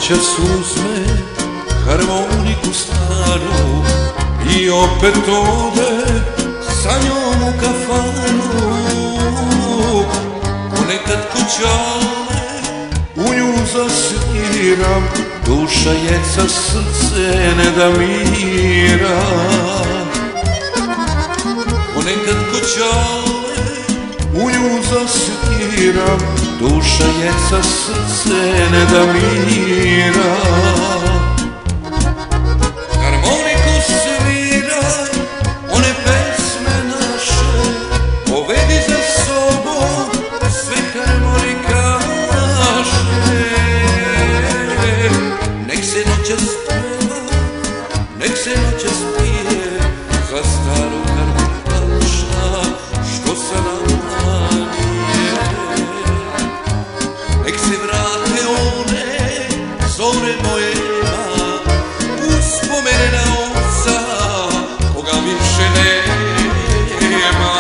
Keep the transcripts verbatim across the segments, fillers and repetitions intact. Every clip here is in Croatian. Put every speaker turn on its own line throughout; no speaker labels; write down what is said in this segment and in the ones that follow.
noćas uzme harmoniku staru i opet ode sa njom u kafanu. Ponekad kućale u nju zasviram, duša jeca, srce ne da mira. Ponekad kućale u nju zasviram, duša jeca, srce ne da mira. Harmoniku sviraj, one pesme naše, povedi za sobom sve harmonikaše. Nek se noćas peva, nek se noćas pije za staru harmonikaša što sa nama nije. Nek se vrate one zore mojega, uspomene na oca koga više nema.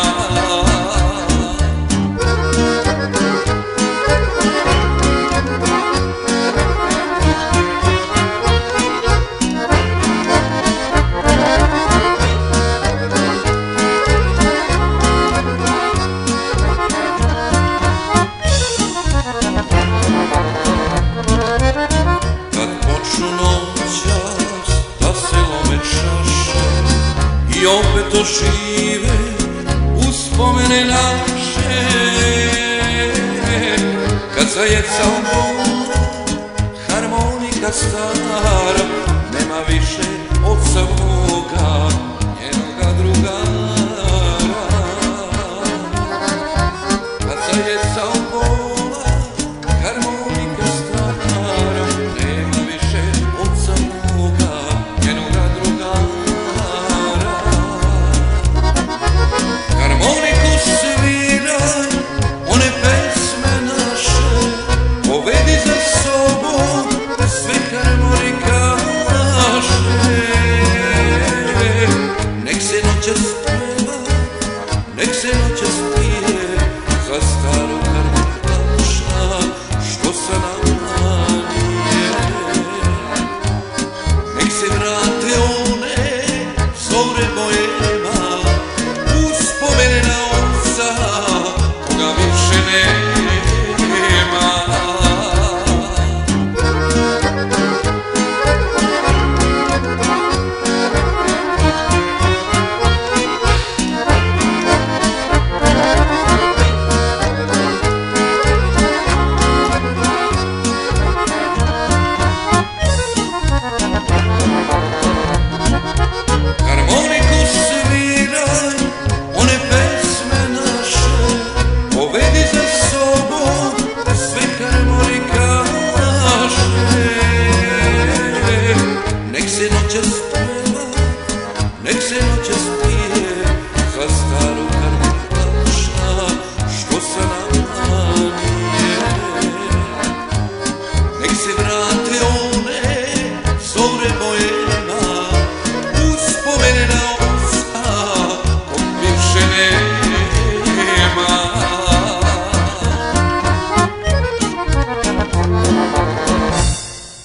I opet ožive uspomene naše, kad zajeca u harmonika stara.